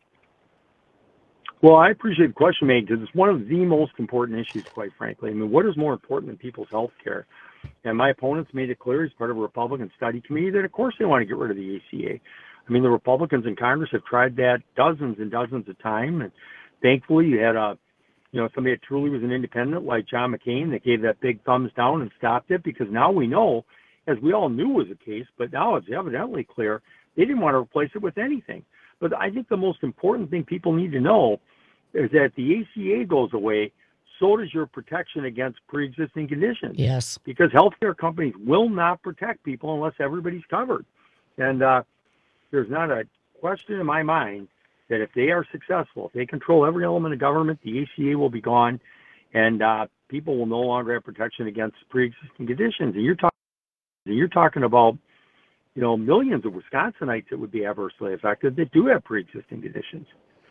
Well, I appreciate the question, Meg, because it's one of the most important issues, quite frankly. I mean, what is more important than people's health care? And my opponents made it clear as part of a Republican study committee that, of course, they want to get rid of the A C A. I mean, the Republicans in Congress have tried that dozens and dozens of times. And thankfully, you had a, you know, somebody that truly was an independent like John McCain that gave that big thumbs down and stopped it, because now we know, as we all knew was the case, but now it's evidently clear, they didn't want to replace it with anything. But I think the most important thing people need to know is that the A C A goes away, so does your protection against pre-existing conditions. Yes. Because healthcare companies will not protect people unless everybody's covered. And uh, there's not a question in my mind that if they are successful, if they control every element of government, the A C A will be gone, and uh, people will no longer have protection against pre-existing conditions. And you're talking, you're talking about, you know, millions of Wisconsinites that would be adversely affected that do have pre-existing conditions.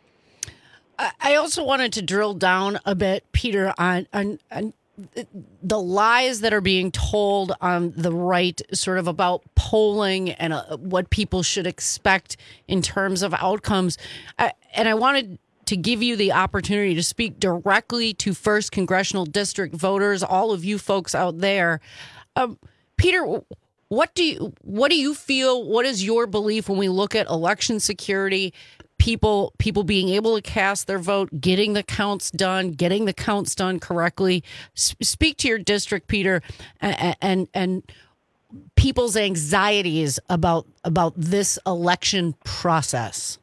I also wanted to drill down a bit, Peter, on, on, on the lies that are being told on the right, sort of about polling and uh, what people should expect in terms of outcomes. I, and I wanted to give you the opportunity to speak directly to first Congressional District voters, all of you folks out there. Um, Peter, what do you what do you feel? What is your belief when we look at election security? People people being able to cast their vote, getting the counts done, getting the counts done correctly. S- speak to your district, Peter, and, and and people's anxieties about about this election process.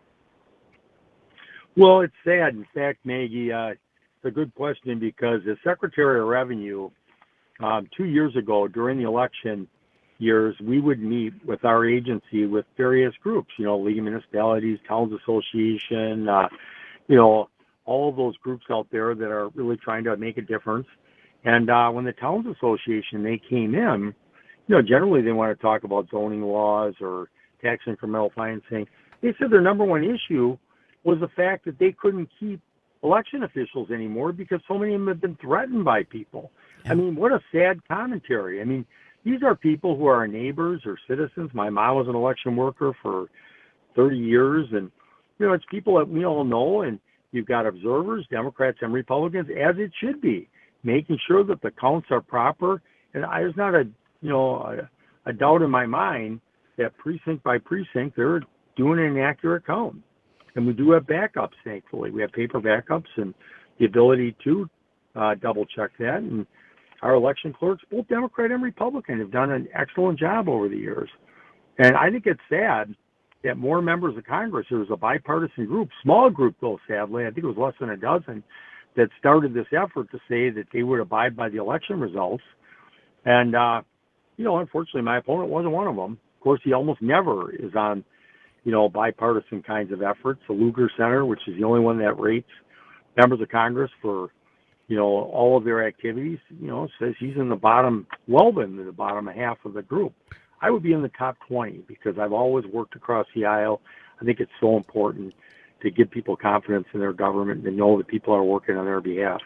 Well, it's sad. In fact, Maggie, uh, it's a good question, because the Secretary of Revenue, um, two years ago during the election years, we would meet with our agency with various groups, you know, League of Municipalities, Towns Association, uh, you know, all of those groups out there that are really trying to make a difference. And uh, when the Towns Association, they came in, you know, generally they want to talk about zoning laws or tax incremental financing. They said their number one issue was the fact that they couldn't keep election officials anymore because so many of them have been threatened by people. Yeah. I mean, what a sad commentary. I mean, these are people who are our neighbors or citizens. My mom was an election worker for thirty years, and, you know, it's people that we all know, and you've got observers, Democrats and Republicans, as it should be, making sure that the counts are proper. And I, there's not a, you know, a, a doubt in my mind that precinct by precinct, they're doing an accurate count. And we do have backups, thankfully. We have paper backups and the ability to uh, double check that. And our election clerks, both Democrat and Republican, have done an excellent job over the years. And I think it's sad that more members of Congress, there was a bipartisan group, small group though, sadly, I think it was less than a dozen, that started this effort to say that they would abide by the election results. And, uh, you know, unfortunately, my opponent wasn't one of them. Of course, he almost never is on, you know, bipartisan kinds of efforts. The Lugar Center, which is the only one that rates members of Congress for, you know, all of their activities, you know, says he's in the bottom, well in the bottom half of the group. I would be in the top twenty because I've always worked across the aisle. I think it's so important to give people confidence in their government and know that people are working on their behalf.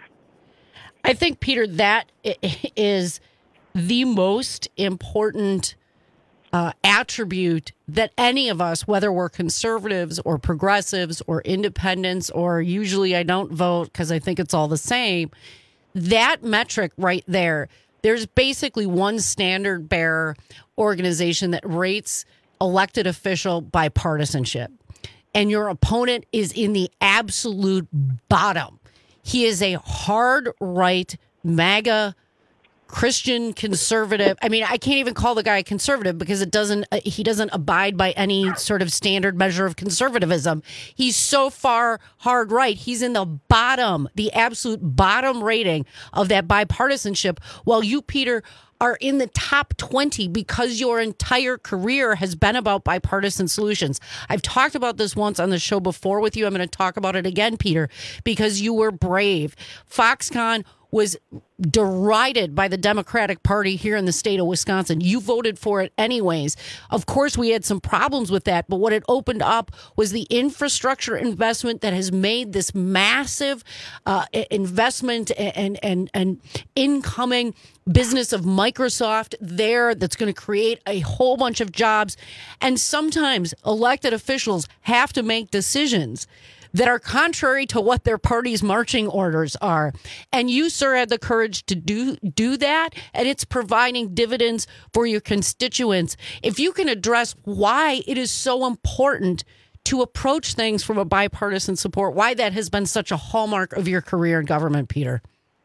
I think, Peter, that is the most important uh, attribute that any of us, whether we're conservatives or progressives or independents, or usually I don't vote because I think it's all the same, that metric right there, there's basically one standard bearer organization that rates elected official bipartisanship. And your opponent is in the absolute bottom. He is a hard right MAGA Christian conservative. I mean, I can't even call the guy conservative because it doesn't. Uh, he doesn't abide by any sort of standard measure of conservatism. He's so far hard right. He's in the bottom, the absolute bottom rating of that bipartisanship. While you, Peter, are in the top twenty because your entire career has been about bipartisan solutions. I've talked about this once on the show before with you. I'm going to talk about it again, Peter, because you were brave. Foxconn was derided by the Democratic Party here in the state of Wisconsin. You voted for it anyways. Of course, we had some problems with that, but what it opened up was the infrastructure investment that has made this massive uh, investment and, and, and incoming business of Microsoft there that's going to create a whole bunch of jobs. And sometimes elected officials have to make decisions that are contrary to what their party's marching orders are. And you, sir, had the courage to do do that, and it's providing dividends for your constituents. If you can address why it is so important to approach things from a bipartisan support, why that has been such a hallmark of your career in government, Peter.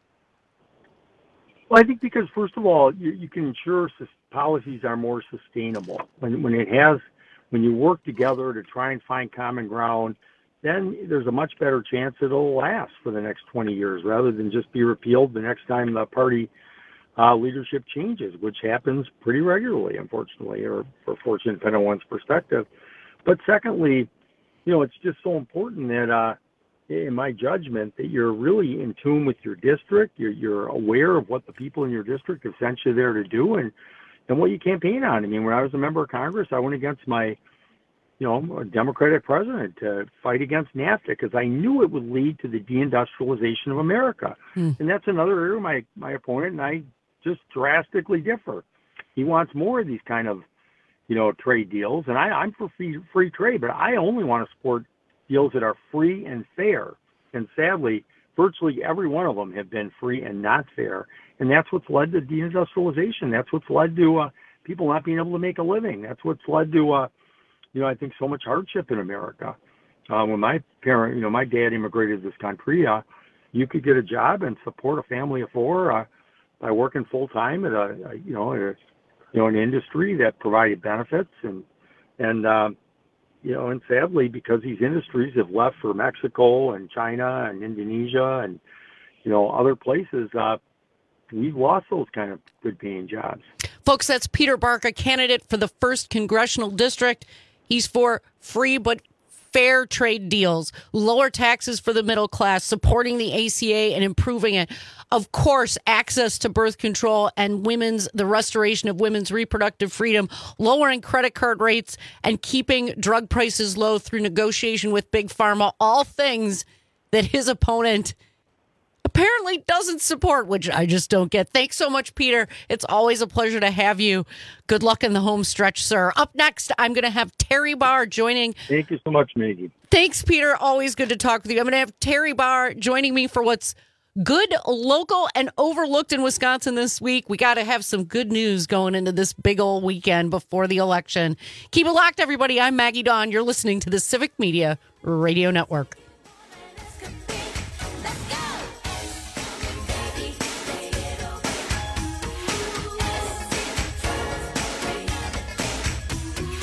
Well, I think because, first of all, you, you can ensure policies are more sustainable. When, when it has, when you work together to try and find common ground, then there's a much better chance it'll last for the next twenty years rather than just be repealed the next time the party uh, leadership changes, which happens pretty regularly, unfortunately, or for fortune, depending on one's perspective. But secondly, you know, it's just so important that, uh, in my judgment, that you're really in tune with your district. You're, you're aware of what the people in your district have sent you there to do and, and what you campaign on. I mean, when I was a member of Congress, I went against my you know, a Democratic president to fight against NAFTA because I knew it would lead to the deindustrialization of America. Mm. And that's another area my, my opponent and I just drastically differ. He wants more of these kind of, you know, trade deals. And I, I'm for free, free trade, but I only want to support deals that are free and fair. And sadly, virtually every one of them have been free and not fair. And that's what's led to deindustrialization. That's what's led to uh, people not being able to make a living. That's what's led to uh, you know, I think so much hardship in America. Uh, when my parent, you know, my dad immigrated to this country, uh, you could get a job and support a family of four uh, by working full time at a, a, you know, a, you know, an industry that provided benefits and, and, um, you know, and sadly, because these industries have left for Mexico and China and Indonesia and, you know, other places, uh, we've lost those kind of good paying jobs. Folks, that's Peter Barca, candidate for the first congressional district. He's for free but fair trade deals, lower taxes for the middle class, supporting the A C A and improving it. Of course, access to birth control and women's, the restoration of women's reproductive freedom, lowering credit card rates and keeping drug prices low through negotiation with Big Pharma, all things that his opponent apparently doesn't support, which I just don't get. Thanks so much, Peter. It's always a pleasure to have you. Good luck in the home stretch, sir. Up next, I'm going to have Terry Barr joining. Thank you so much, Maggie. Thanks, Peter. Always good to talk with you. I'm going to have Terry Barr joining me for what's good, local, and overlooked in Wisconsin this week. We got to have some good news going into this big old weekend before the election. Keep it locked, everybody. I'm Maggie Dawn. You're listening to the Civic Media Radio Network.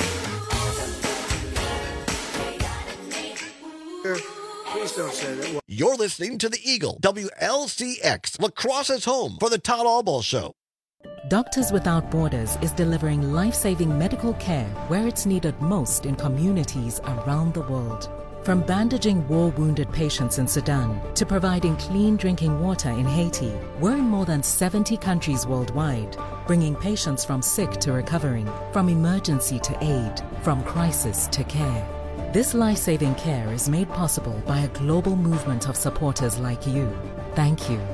Please don't say that. You're listening to the Eagle, W L C X, La Crosse's home for the Todd Albaugh Show. Doctors Without Borders is delivering life-saving medical care where it's needed most in communities around the world. From bandaging war-wounded patients in Sudan to providing clean drinking water in Haiti, we're in more than seventy countries worldwide, bringing patients from sick to recovering, from emergency to aid, from crisis to care. This life-saving care is made possible by a global movement of supporters like you. Thank you.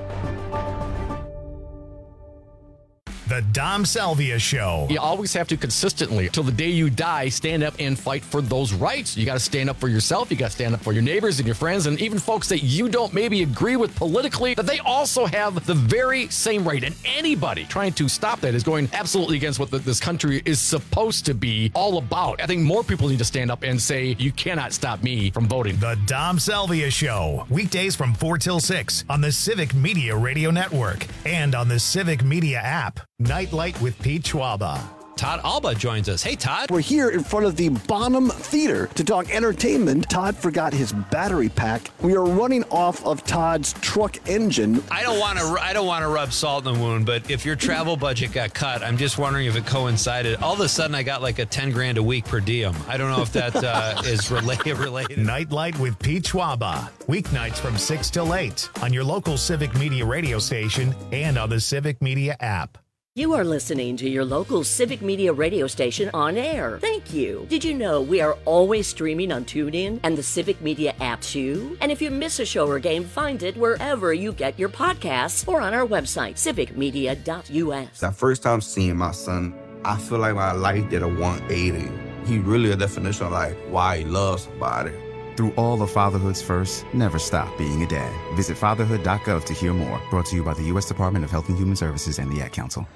The Dom Salvia Show. You always have to consistently, till the day you die, stand up and fight for those rights. You got to stand up for yourself. You got to stand up for your neighbors and your friends and even folks that you don't maybe agree with politically, that they also have the very same right. And anybody trying to stop that is going absolutely against what the, this country is supposed to be all about. I think more people need to stand up and say, you cannot stop me from voting. The Dom Salvia Show. Weekdays from four till six on the Civic Media Radio Network and on the Civic Media app. Nightlight with Pete Schwaba. Todd Albaugh joins us. Hey, Todd. We're here in front of the Bonham Theater to talk entertainment. Todd forgot his battery pack. We are running off of Todd's truck engine. I don't want to. I don't want to rub salt in the wound, but if your travel budget got cut, I'm just wondering if it coincided. All of a sudden, I got like a ten grand a week per diem. I don't know if that uh, is related. Related. Nightlight with Pete Schwaba. Weeknights from six till eight on your local Civic Media radio station and on the Civic Media app. You are listening to your local Civic Media radio station on air. Thank you. Did you know we are always streaming on TuneIn and the Civic Media app too? And if you miss a show or game, find it wherever you get your podcasts or on our website, civic media dot u s. That first time seeing my son, I feel like my life did a one eighty. He really a definition of like why he loves somebody. Through all of fatherhood's first, never stop being a dad. Visit fatherhood dot gov to hear more. Brought to you by the U S Department of Health and Human Services and the Ad Council.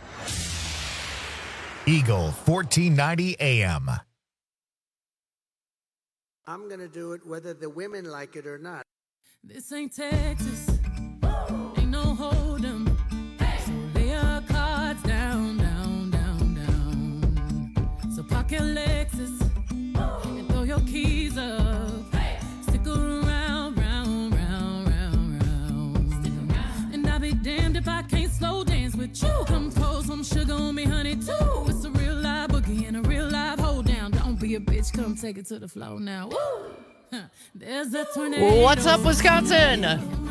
Eagle fourteen ninety A M. I'm going to do it whether the women like it or not. This ain't Texas. Ain't no hold'em. So lay your cards down, down, down, down. So park your Lexus and throw your keys up. Stick around, round, round, round, round. Stick around. And I'll be damned if I can't slow dance with you. Come pour some sugar on me, honey, too. It's a real live boogie and a real live hold down. Don't be a bitch, come take it to the floor now. Woo! There's a tornado. What's up, Wisconsin?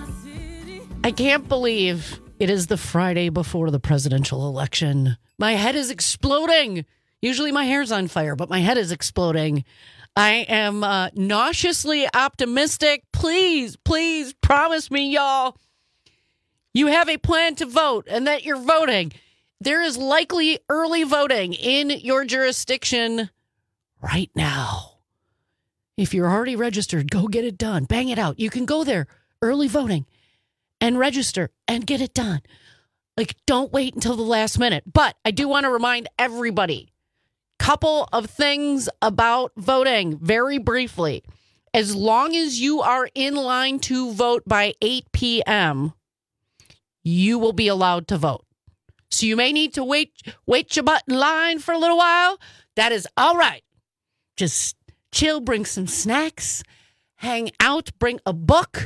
I can't believe it is the Friday before the presidential election. My head is exploding. Usually my hair's on fire, but my head is exploding. I am uh, nauseously optimistic. Please, please promise me, y'all, you have a plan to vote and that you're voting. There is likely early voting in your jurisdiction right now. If you're already registered, go get it done. Bang it out. You can go there, early voting, and register and get it done. Like, don't wait until the last minute. But I do want to remind everybody, couple of things about voting very briefly. As long as you are in line to vote by eight p.m., you will be allowed to vote. So you may need to wait, wait your butt in line for a little while. That is all right. Just chill, bring some snacks, hang out, bring a book.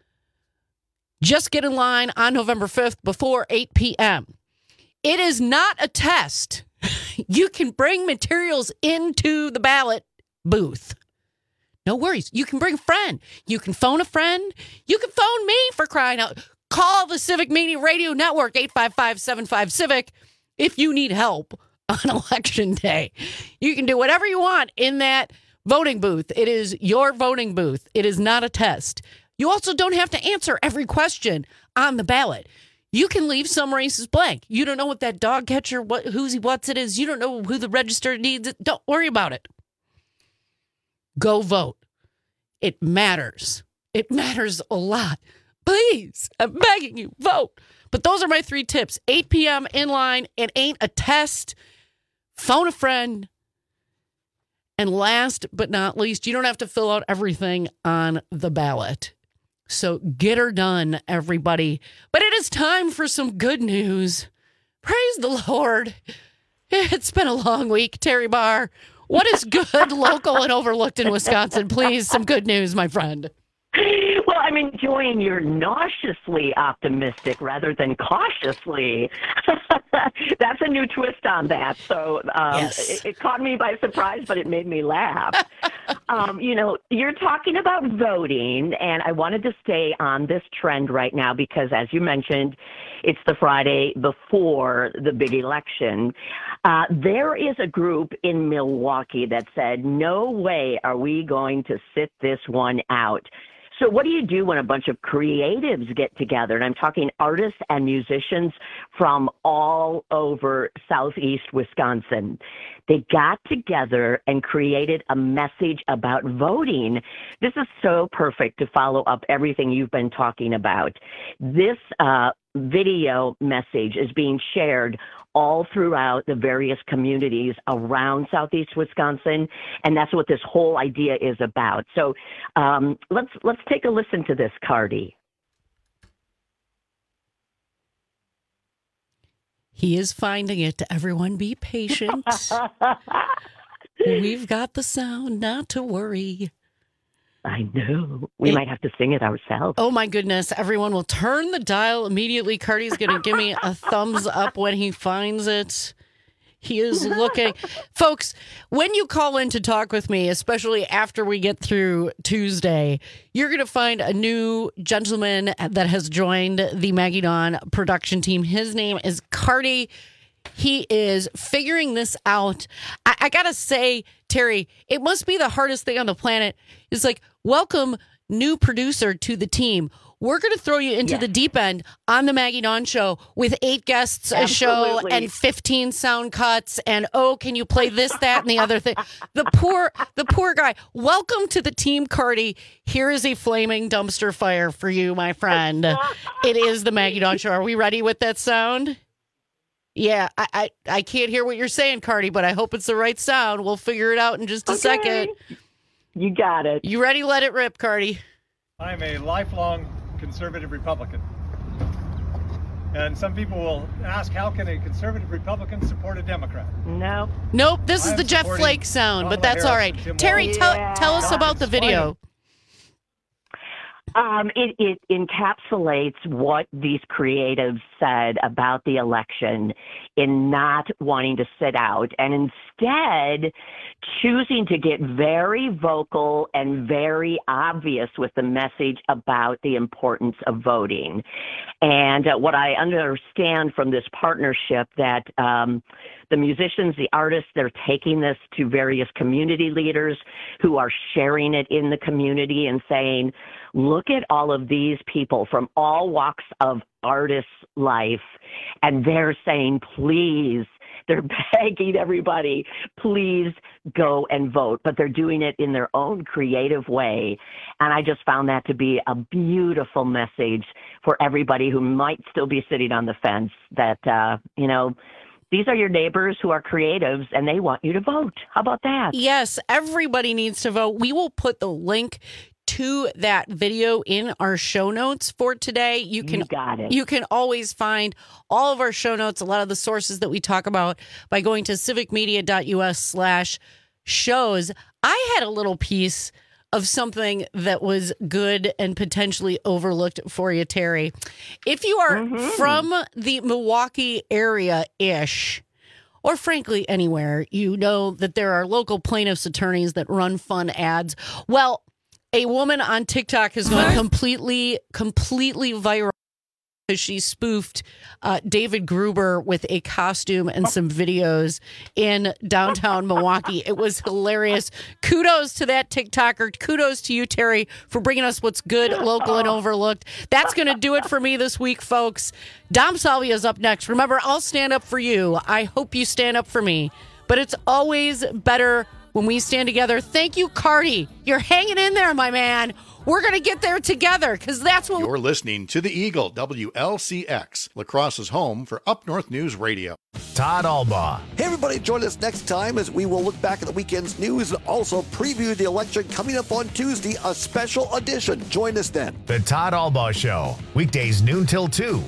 Just get in line on November fifth before eight p.m. It is not a test. You can bring materials into the ballot booth. No worries. You can bring a friend. You can phone a friend. You can phone me, for crying out. Call the Civic Media Radio Network, eight five five, seven five, CIVIC, if you need help on Election Day. You can do whatever you want in that voting booth. It is your voting booth. It is not a test. You also don't have to answer every question on the ballot. You can leave some races blank. You don't know what that dog catcher, what, who's he, what's it is. You don't know who the register needs. Don't worry about it. Go vote. It matters. It matters a lot. Please, I'm begging you, vote. But those are my three tips. eight p.m. in line. It ain't a test. Phone a friend. And last but not least, you don't have to fill out everything on the ballot. So get her done, everybody. But it is time for some good news. Praise the Lord. It's been a long week, Terry Barr. What is good, local, and overlooked in Wisconsin? Please, some good news, my friend. Well, I mean, enjoying your nauseously optimistic rather than cautiously. That's a new twist on that. So um, yes. it, it caught me by surprise, but it made me laugh. um, you know, you're talking about voting, and I wanted to stay on this trend right now because, as you mentioned, it's the Friday before the big election. Uh, there is a group in Milwaukee that said, no way are we going to sit this one out. So what do you do when a bunch of creatives get together? And I'm talking artists and musicians from all over southeast Wisconsin. They got together and created a message about voting. This is so perfect to follow up everything you've been talking about. This uh, video message is being shared all throughout the various communities around southeast Wisconsin, and that's what this whole idea is about. So um, let's let's take a listen to this, Cardi. He is finding it. Everyone be patient. We've got the sound, not to worry. I know. We it, might have to sing it ourselves. Oh, my goodness. Everyone will turn the dial immediately. Cardi's going to give me a thumbs up when he finds it. He is looking. Folks, when you call in to talk with me, especially after we get through Tuesday, you're going to find a new gentleman that has joined the Maggie Dawn production team. His name is Cardi. He is figuring this out. I, I got to say, Terry, it must be the hardest thing on the planet. It's like, welcome, new producer to the team. We're going to throw you into yes. the deep end on the Maggie Dawn Show with eight guests a show and fifteen sound cuts. And, oh, can you play this, that, and the other thing? The poor, the poor guy. Welcome to the team, Cardi. Here is a flaming dumpster fire for you, my friend. It is the Maggie Dawn Show. Are we ready with that sound? Yeah, I, I, I can't hear what you're saying, Cardi, but I hope it's the right sound. We'll figure it out in just a okay. second. You got it. You ready? Let it rip, Cardi. I'm a lifelong conservative Republican. And some people will ask, how can a conservative Republican support a Democrat? No. Nope, this I is the Jeff Flake sound, Kamala but that's Harris all right. Terry, yeah. tell, tell us about the video. Um, it, it encapsulates what these creatives said about the election in not wanting to sit out and instead choosing to get very vocal and very obvious with the message about the importance of voting. And uh, what I understand from this partnership that um, the musicians, the artists, they're taking this to various community leaders who are sharing it in the community and saying, look at all of these people from all walks of artists' life, and they're saying, please, they're begging everybody, please go and vote. But they're doing it in their own creative way. And I just found that to be a beautiful message for everybody who might still be sitting on the fence that, uh, you know, these are your neighbors who are creatives and they want you to vote. How about that? Yes, everybody needs to vote. We will put the link to that video in our show notes for today. You can you got it. You can always find all of our show notes, a lot of the sources that we talk about, by going to civicmedia.us slash shows. I had a little piece of something that was good and potentially overlooked for you, Terry. If you are mm-hmm. from the Milwaukee area-ish, or frankly anywhere, you know that there are local plaintiffs' attorneys that run fun ads. Well, a woman on TikTok has gone completely, completely viral because she spoofed uh, David Gruber with a costume and some videos in downtown Milwaukee. It was hilarious. Kudos to that TikToker. Kudos to you, Terry, for bringing us what's good, local, and overlooked. That's going to do it for me this week, folks. Dom Salvia is up next. Remember, I'll stand up for you. I hope you stand up for me. But it's always better when we stand together. Thank you, Cardi. You're hanging in there, my man. We're going to get there together because that's what... You're listening to The Eagle, W L C X, La Crosse's home for Up North News Radio. Todd Albaugh. Hey, everybody, join us next time as we will look back at the weekend's news and also preview the election coming up on Tuesday, a special edition. Join us then. The Todd Albaugh Show, weekdays noon till two.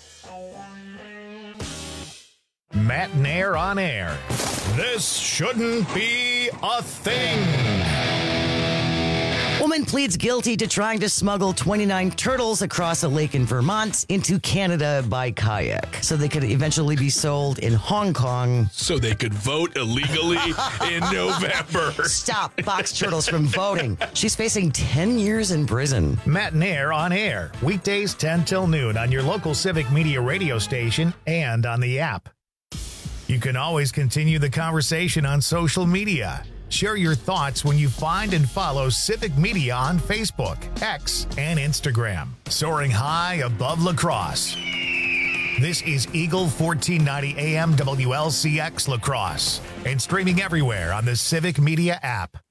Matt Nair on air. This shouldn't be a thing. Well, Woman pleads guilty to trying to smuggle twenty-nine turtles across a lake in Vermont into Canada by kayak so they could eventually be sold in Hong Kong. So they could vote illegally in November. Stop box turtles from voting. She's facing ten years in prison. Matt and Air on air, weekdays ten till noon on your local Civic Media radio station and on the app. You can always continue the conversation on social media. Share your thoughts when you find and follow Civic Media on Facebook, X, and Instagram. Soaring high above La Crosse. This is Eagle fourteen ninety A M W L C X La Crosse and streaming everywhere on the Civic Media app.